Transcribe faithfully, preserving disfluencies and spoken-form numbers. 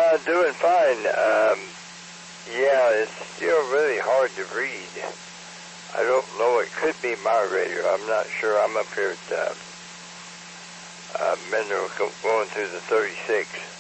Uh, doing fine. Um, yeah, it's still really hard to read. I don't know. It could be my radio. I'm not sure. I'm up here at uh, uh, Mineral going through the thirty-six.